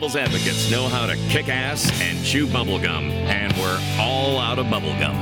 Devil's advocates know how to kick ass and chew bubblegum, and we're all out of bubblegum.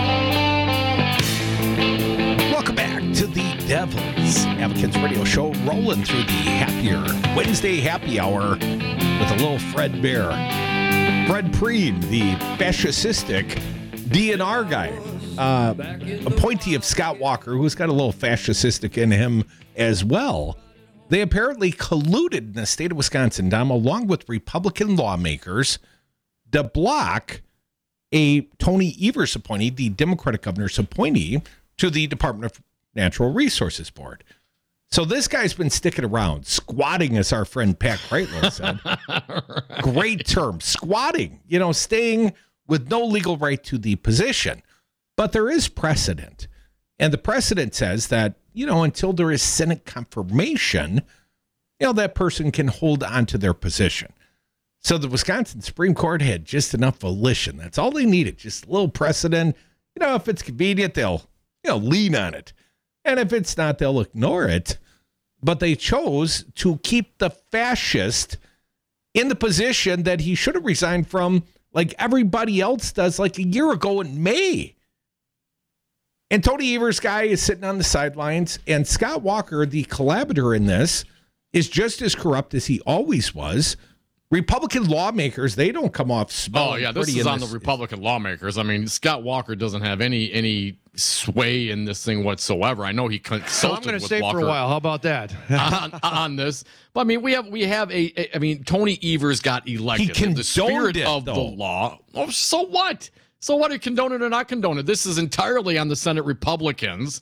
Welcome back to the Devil's Advocates Radio Show, rolling through the happier Wednesday happy hour with a little Fred Bear. Fred Preen, the fascistic DNR guy, appointee of Scott Walker, who's got a little fascistic in him as well. They apparently colluded in the state of Wisconsin, Dom, along with Republican lawmakers to block a Tony Evers appointee, the Democratic governor's appointee, to the Department of Natural Resources Board. So this guy's been sticking around, squatting, as our friend Pat Kreitler said. Right. Great term, squatting, staying with no legal right to the position. But there is precedent. And the precedent says that, until there is Senate confirmation, that person can hold on to their position. So the Wisconsin Supreme Court had just enough volition. That's all they needed, just a little precedent. If it's convenient, they'll, lean on it. And if it's not, they'll ignore it. But they chose to keep the fascist in the position that he should have resigned from, like everybody else does, like a year ago in May. And Tony Evers' guy is sitting on the sidelines, and Scott Walker, the collaborator in this, is just as corrupt as he always was. Republican lawmakers, they don't come off smelling. Oh, yeah, this is on the Republican lawmakers. I mean, Scott Walker doesn't have any sway in this thing whatsoever. I know he consulted with Walker. I'm going to stay for a while. How about that? on this. But, I mean, we have Tony Evers got elected. He condoned the spirit of though. the law. Oh, so what? So what, are condone it or not condone it? This is entirely on the Senate Republicans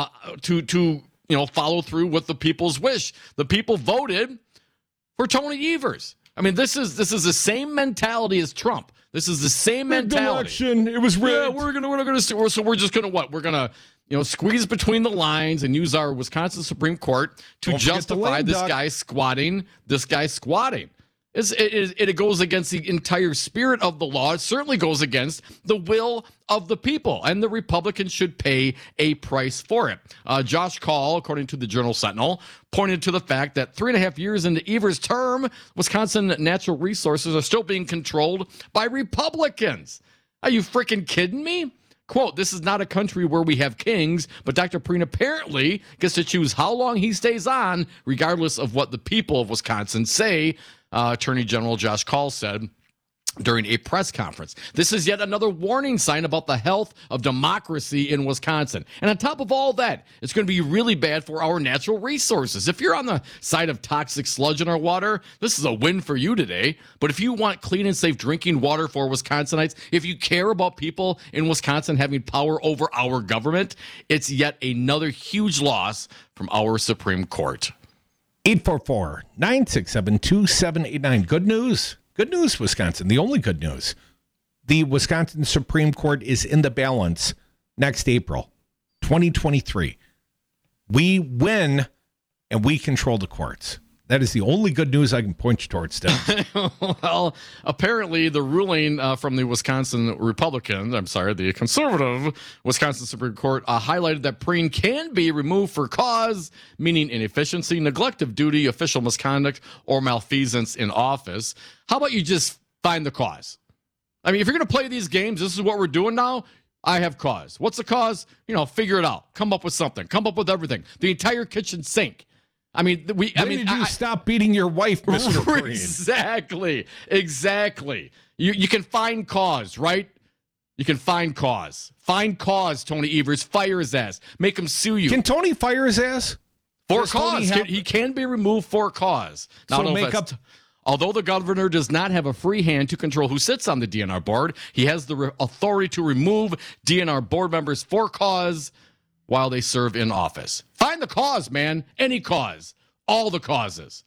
to follow through with the people's wish. The people voted for Tony Evers. I mean, this is the same mentality as Trump. This is the same mentality. Election. It was rigged. Yeah, we're just gonna squeeze between the lines and use our Wisconsin Supreme Court to justify this guy squatting. It goes against the entire spirit of the law. It certainly goes against the will of the people, and the Republicans should pay a price for it. Josh Call, according to the Journal Sentinel, pointed to the fact that 3.5 years into Evers' term, Wisconsin natural resources are still being controlled by Republicans. Are you freaking kidding me? Quote, this is not a country where we have kings, but Dr. Preen apparently gets to choose how long he stays on, regardless of what the people of Wisconsin say, Attorney General Josh Call said during a press conference. This is yet another warning sign about the health of democracy in Wisconsin. And on top of all that, it's going to be really bad for our natural resources. If you're on the side of toxic sludge in our water, this is a win for you today. But if you want clean and safe drinking water for Wisconsinites, if you care about people in Wisconsin having power over our government, it's yet another huge loss from our Supreme Court. 844-967-2789. Good news. Good news, Wisconsin. The only good news. The Wisconsin Supreme Court is in the balance next April, 2023. We win, and we control the courts. That is the only good news I can point you towards, Steph. Well, apparently the ruling from the the conservative Wisconsin Supreme Court highlighted that Preen can be removed for cause, meaning inefficiency, neglect of duty, official misconduct, or malfeasance in office. How about you just find the cause? I mean, if you're going to play these games, this is what we're doing now. I have cause. What's the cause? Figure it out. Come up with something. Come up with everything. The entire kitchen sink. I mean, did you stop beating your wife, Mr. Preen? Exactly. You can find cause, right? You can find cause. Find cause, Tony Evers. Fire his ass. Make him sue you. Can Tony fire his ass? For cause. He can be removed for cause. Although the governor does not have a free hand to control who sits on the DNR board, he has the authority to remove DNR board members for cause while they serve in office. Find the cause, man. Any cause. All the causes.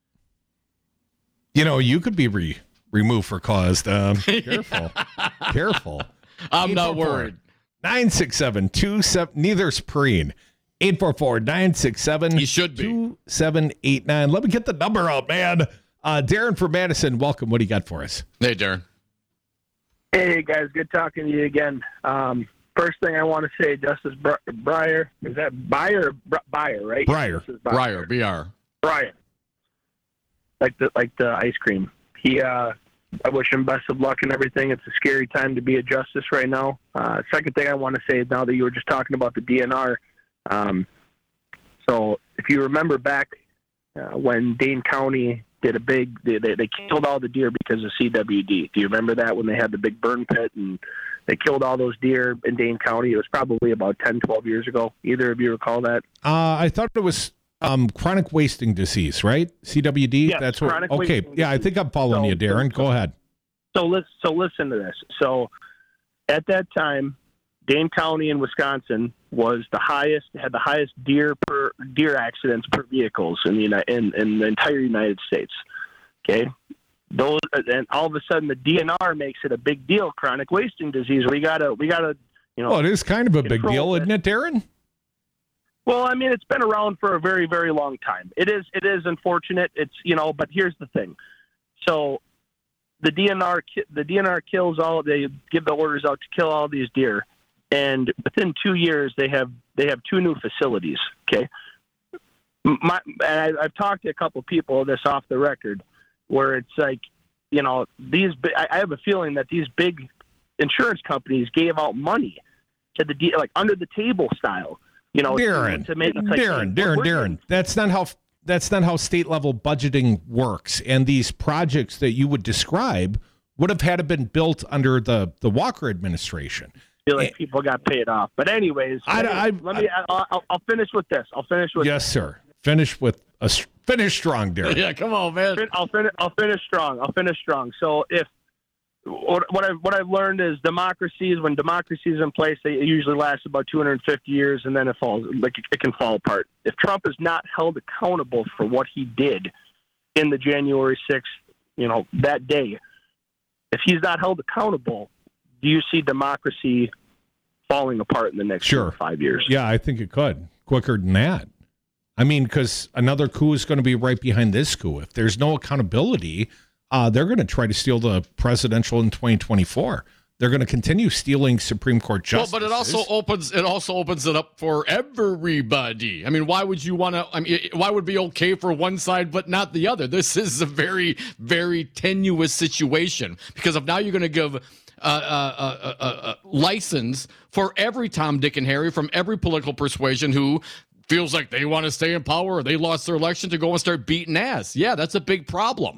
You could be removed for cause. Careful. Careful. I'm not worried. 967-27. Neither's Preen. 844-967. He should be. 2789. Let me get the number out, man. Darren from Madison, welcome. What do you got for us? Hey, Darren. Hey, guys. Good talking to you again. First thing I want to say, Justice Breyer, is that Breyer, right? Breyer, B-R. Breyer. Like the ice cream. I wish him best of luck and everything. It's a scary time to be a justice right now. Second thing I want to say is, now that you were just talking about the DNR, so if you remember back when Dane County did they killed all the deer because of CWD. Do you remember that, when they had the big burn pit and they killed all those deer in Dane County? It was probably about 10, 12 years ago. Either of you recall that? I thought it was chronic wasting disease, right? CWD? Yes, that's what. chronic Okay, wasting yeah, I think I'm following you, Darren. Go ahead. So listen to this. So at that time, Dane County in Wisconsin had the highest deer accidents per vehicles in the entire United States. Okay, and all of a sudden the DNR makes it a big deal. Chronic wasting disease. We gotta Well, it is kind of a big deal, isn't it, Darren? Well, I mean, it's been around for a very, very long time. It is unfortunate. It's but here's the thing. So the DNR kills they give the orders out to kill all these deer. And within 2 years, they have 2 new facilities. Okay, I've talked to a couple of people of this off the record, where it's like, these. I have a feeling that these big insurance companies gave out money to the under the table style. Darren, to make Darren. That's not how state level budgeting works. And these projects that you would describe would have had to been built under the Walker administration. I feel like people got paid off. But anyways, I'll finish with this. Yes, sir. Finish strong, Darren. Yeah, come on, man. I'll finish strong. So if what I've learned is when democracy is in place, they usually last about 250 years, and then it can fall apart. If Trump is not held accountable for what he did in the January 6th, that day, if he's not held accountable, do you see democracy falling apart in the next 5 years? Yeah, I think it could. Quicker than that. I mean, because another coup is going to be right behind this coup. If there's no accountability, they're going to try to steal the presidential in 2024. They're going to continue stealing Supreme Court justices. Well, but it also opens it up for everybody. I mean, why would you want to? I mean, why would it be okay for one side but not the other? This is a very, very tenuous situation, because if now you're going to give license for every Tom, Dick, and Harry from every political persuasion who feels like they want to stay in power or they lost their election to go and start beating ass. Yeah, that's a big problem.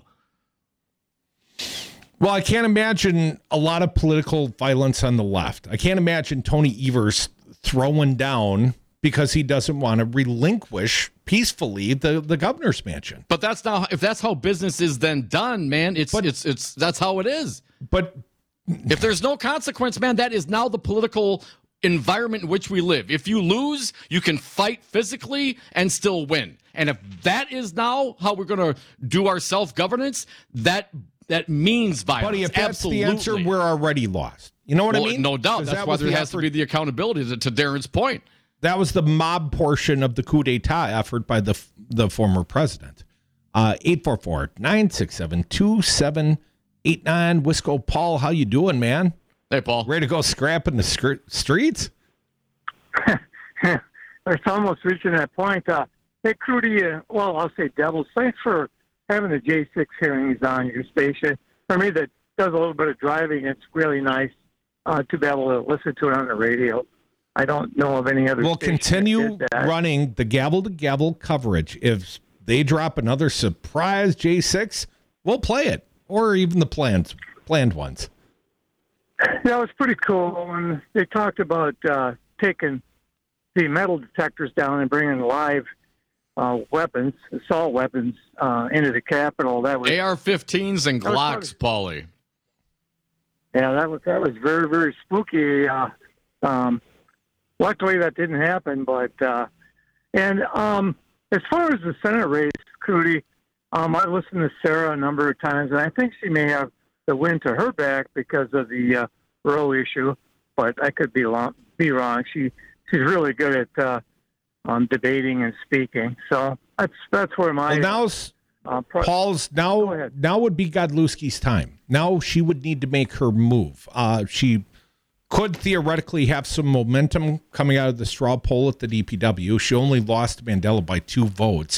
Well, I can't imagine a lot of political violence on the left. I can't imagine Tony Evers throwing down because he doesn't want to relinquish peacefully the governor's mansion. But if that's how business is then done, man, that's how it is. But if there's no consequence, man, that is now the political environment in which we live. If you lose, you can fight physically and still win. And if that is now how we're going to do our self-governance, that means violence. Buddy, if that's Absolutely. the answer, we're already lost. You know what I mean? No doubt. That's why there has to be the accountability, to Darren's point. That was the mob portion of the coup d'etat effort by the former president. 844-967-2789. Wisco Paul, how you doing, man? Hey, Paul. Ready to go scrap in the streets? It's almost reaching that point. Hey, Crudy, I'll say Devils, thanks for having the J6 hearings on your station. For me, that does a little bit of driving. It's really nice to be able to listen to it on the radio. I don't know of any other. We'll continue running the gavel-to-gavel coverage. If they drop another surprise J6, we'll play it, or even the planned ones. That was pretty cool when they talked about taking the metal detectors down and bringing live weapons, assault weapons, into the Capitol. That was AR-15s and Glocks, Paulie. Yeah, that was very, very spooky. Luckily, that didn't happen. But as far as the Senate race, Crudy, I've listened to Sarah a number of times, and I think she may have the wind to her back because of the Roe issue. But I could be wrong. She's really good at debating and speaking. So that's where my Paul's now would be Godlewski's time. Now she would need to make her move. She could theoretically have some momentum coming out of the straw poll at the DPW. She only lost Mandela by 2 votes.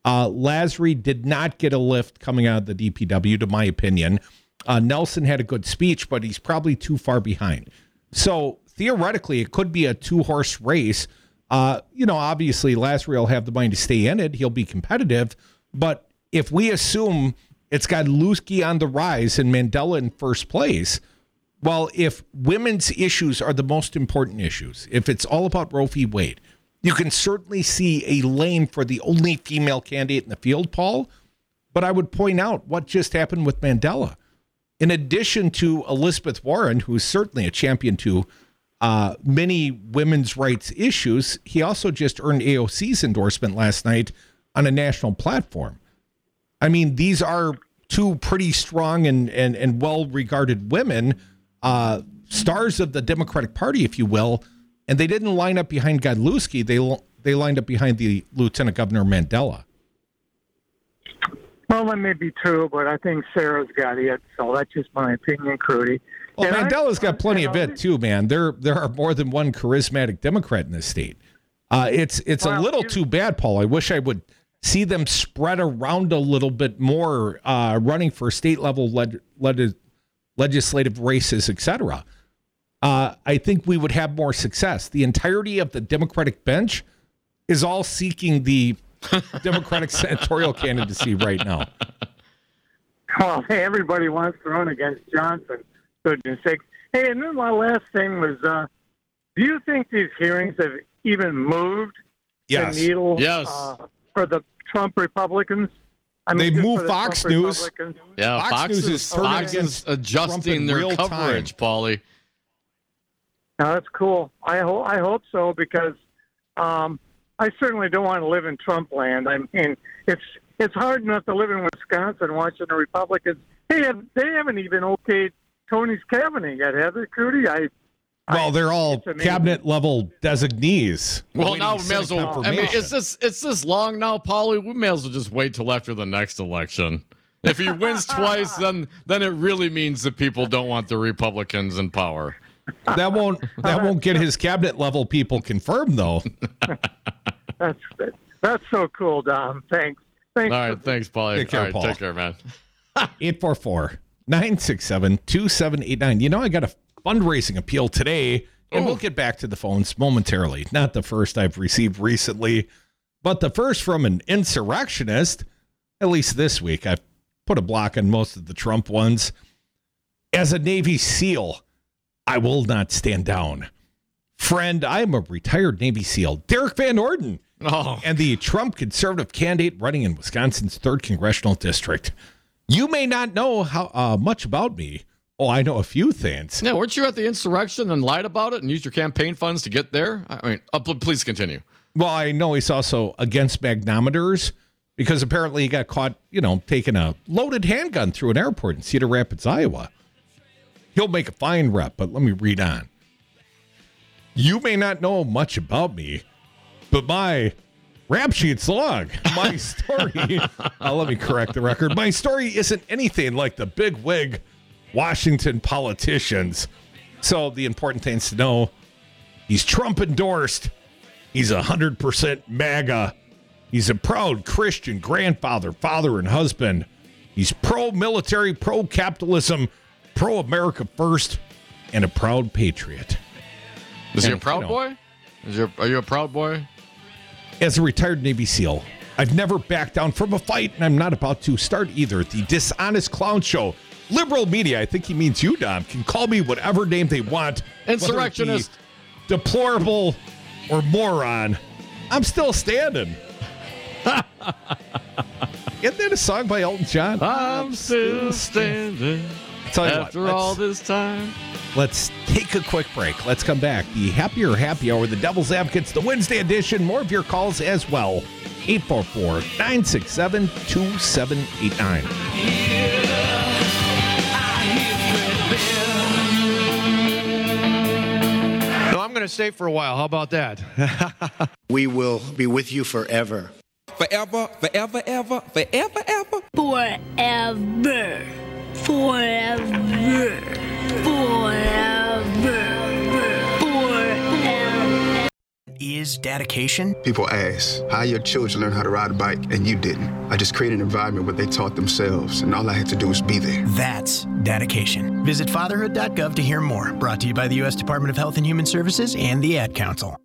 Lasry did not get a lift coming out of the DPW, to my opinion. Nelson had a good speech, but he's probably too far behind. So theoretically, it could be a 2-horse race. Obviously, Lasry will have the money to stay in it. He'll be competitive. But if we assume it's got Lusky on the rise and Mandela in first place, well, if women's issues are the most important issues, if it's all about Roe v. Wade, you can certainly see a lane for the only female candidate in the field, Paul. But I would point out what just happened with Mandela. In addition to Elizabeth Warren, who's certainly a champion to many women's rights issues, he also just earned AOC's endorsement last night on a national platform. I mean, these are two pretty strong and well-regarded women, stars of the Democratic Party, if you will, and they didn't line up behind Godlewski. They lined up behind the Lieutenant Governor Mandela. Well, that may be true, but I think Sarah's got it, so that's just my opinion, Crudy. Well, and Mandela's got plenty of it, too, man. There are more than one charismatic Democrat in this state. It's a little too bad, Paul. I wish I would see them spread around a little bit more, running for state-level legislative races, etc. I think we would have more success. The entirety of the Democratic bench is all seeking the Democratic senatorial candidacy right now. Well, hey, everybody wants to run against Johnson. Goodness sakes. Hey, and then my last thing was, do you think these hearings have even moved the needle for the Trump Republicans? They move Fox News. Yeah, Fox is adjusting their coverage, Paulie. Now, that's cool. I hope so, because I certainly don't want to live in Trump land. I mean, it's hard enough to live in Wisconsin watching the Republicans. They haven't even okayed Tony's cabinet yet, have they, Crudy? Well, they're all cabinet-level designees. Well, now we may as well. I mean, it's this long now, Paulie. We may as well just wait till after the next election. If he wins twice, then it really means that people don't want the Republicans in power. That won't get his cabinet-level people confirmed, though. That's so cool, Dom. Thanks. All right, thanks, Paulie. Take care, all right, Paul. Take care, man. 844-967-2789. You know, I got a fundraising appeal today, and we'll get back to the phones momentarily. Not the first I've received recently, but the first from an insurrectionist, at least this week. I've put a block on most of the Trump ones. As a Navy SEAL, I will not stand down. Friend, I am a retired Navy SEAL, Derek Van Orden, and the Trump conservative candidate running in Wisconsin's 3rd Congressional District. You may not know how much about me. Oh, I know a few things. Yeah, weren't you at the insurrection and lied about it and used your campaign funds to get there? I mean, please continue. Well, I know he's also against magnometers because apparently he got caught, taking a loaded handgun through an airport in Cedar Rapids, Iowa. He'll make a fine rep, but let me read on. You may not know much about me, but my rap sheet's long. My story, let me correct the record. My story isn't anything like the big wig Washington politicians. So the important things to know, he's Trump endorsed. He's 100% MAGA. He's a proud Christian grandfather, father, and husband. He's pro-military, pro-capitalism, pro-America first, and a proud patriot. Is he a proud boy? Are you a proud boy? As a retired Navy SEAL, I've never backed down from a fight, and I'm not about to start either. The Dishonest Clown Show. Liberal media, I think he means you, Dom, can call me whatever name they want. Insurrectionist. Deplorable or moron. I'm still standing. Isn't that a song by Elton John? I'm still standing after all this time. Let's take a quick break. Let's come back. The Happier Happy Hour, the Devil's Advocates, the Wednesday edition. More of your calls as well. 844-967-2789. No, I'm going to stay for a while. How about that? We will be with you forever. Forever, forever, ever, forever, ever. Forever. Forever. Forever. Forever. is dedication? People ask, how your children learn how to ride a bike and you didn't? I just created an environment where they taught themselves, and all I had to do was be there. That's dedication. Visit fatherhood.gov to hear more. Brought to you by the U.S. Department of Health and Human Services and the Ad Council.